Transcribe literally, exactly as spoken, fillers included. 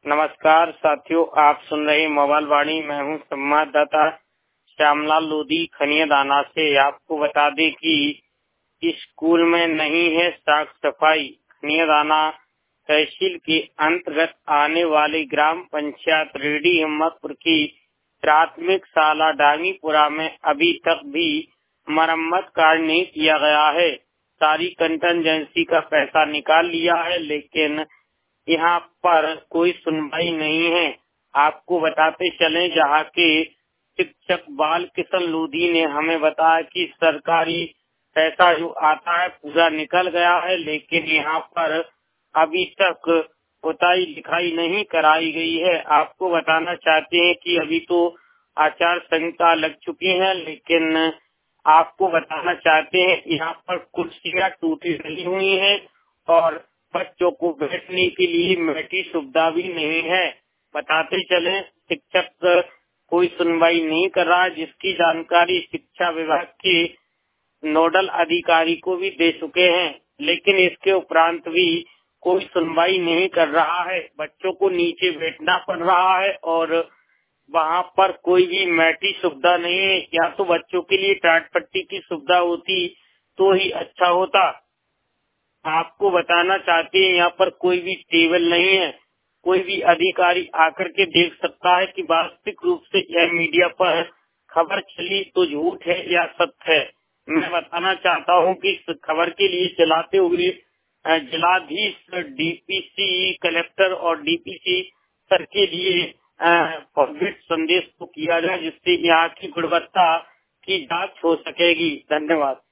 नमस्कार साथियों, आप सुन रहे मोबाइल वाणी। मैं हूं संवाददाता श्यामलाल लोधी खनियादाना से। आपको बता दें कि स्कूल में नहीं है साफ सफाई। खनियादाना तहसील के अंतर्गत आने वाली ग्राम पंचायत रेडी हिम्मतपुर की प्राथमिक शाला डांगीपुरा में अभी तक भी मरम्मत कार्य नहीं किया गया है। सारी कंटनजेंसी का पैसा निकाल लिया है, लेकिन यहाँ पर कोई सुनवाई नहीं है। आपको बताते चलें, जहाँ के शिक्षक बाल किशन लोधी ने हमें बताया कि सरकारी पैसा जो आता है पूरा निकल गया है, लेकिन यहाँ पर अभी तक पुताई लिखाई नहीं कराई गई है। आपको बताना चाहते हैं कि अभी तो आचार संहिता लग चुकी है, लेकिन आपको बताना चाहते हैं यहाँ पर कुर्सियाँ टूटी रही हुई हैं और बच्चों को बैठने के लिए मैट की सुविधा भी नहीं है। बताते चले, शिक्षक कोई सुनवाई नहीं कर रहा है, जिसकी जानकारी शिक्षा विभाग के नोडल अधिकारी को भी दे चुके हैं, लेकिन इसके उपरांत भी कोई सुनवाई नहीं कर रहा है। बच्चों को नीचे बैठना पड़ रहा है और वहाँ पर कोई भी मैटी सुविधा नहीं है। या तो बच्चों के लिए टाट पट्टी की सुविधा होती तो ही अच्छा होता। आपको बताना चाहते हैं, यहाँ पर कोई भी टेबल नहीं है। कोई भी अधिकारी आकर के देख सकता है कि वास्तविक रूप से यह मीडिया पर खबर चली तो झूठ है या सत्य है। मैं बताना चाहता हूँ कि इस खबर के लिए चलाते हुए जिलाधीश, डीपीसी, कलेक्टर और डीपीसी सर के लिए फॉरवर्ड संदेश को किया जाए, जिससे यहाँ की गुणवत्ता की जांच हो सकेगी। धन्यवाद।